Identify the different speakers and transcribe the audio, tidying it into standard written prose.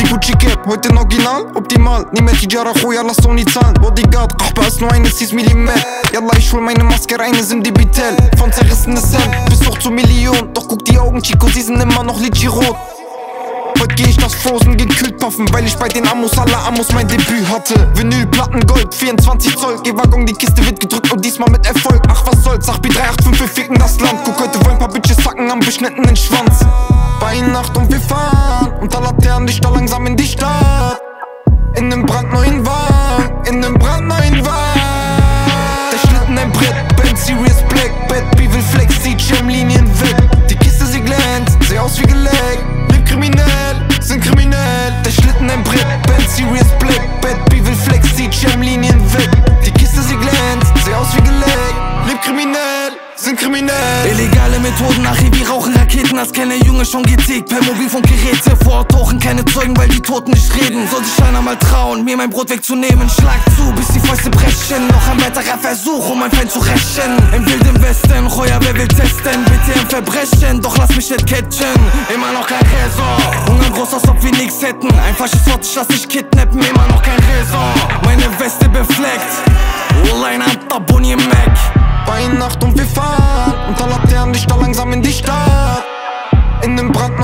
Speaker 1: Gucci Cap, heute in Original, optimal. Nimm Tijara, Khoya, lass Sony zahlen. Bodyguard, Qahba ist nur eine 6 mm. Yallah, ich hol meine Maske rein, es im Debitel. Von zerrissenes Hemd bis hoch zur Million. Doch guck die Augen, Chico, sie sind immer noch Litchi-rot. Heute geh ich das Frozen gekühlt puffen, weil ich bei den Amos aller Amos mein Debüt hatte. Vinyl, Platten, Gold, 24 Zoll. Geh-Waggon, die Kiste wird gedrückt und diesmal mit Erfolg. Ach was soll's, ach B385, wir ficken das Land. Guck, heute wollen paar Bitches sacken am beschnittenen Schwanz. Weihnacht und wir fahren unter Laternenlicht da langsam in die Stadt. In nem brandneuen Wagen, in nem brandneuen Wagen. Der Schlitten ein Brett, Benz Series Black, Bad Bevel Flex, zieht Schirmlinien weg. Die Kiste sie glänzt, seh aus wie geleckt. Kriminell, sind kriminell. Der Schlitten ein Brett, Benz Series Black, Bad Bevel Flex, zieht Schirmlinien weg. Die Kiste sie glänzt, seh aus wie geleckt. Leb kriminell, sind kriminell. Illegale Methoden, nachher wie rauchen Raketen. Das kenne Junge schon getickt, per Mobilfunkgeräte. Vor Ort tauchen keine Zeugen, weil die Toten nicht reden. Soll sich einer mal trauen, mir mein Brot wegzunehmen. Schlag zu, bis die Fäuste brechen. Noch ein weiterer Versuch, um mein Feind zu rächen. Im wilden Westen, Khoya, wer will testen? Bitte im Verbrechen, doch lass mich nicht catchen. Immer noch kein Raison, Hunger groß, als ob wir nix hätten. Ein falsches Wort, ich lass dich kidnappen. Immer noch kein Raison, meine Weste befleckt. Allein am Tabuni Mac. Weihnacht und wir fahren unter Laternenlicht da langsam in die Stadt. In nem Brand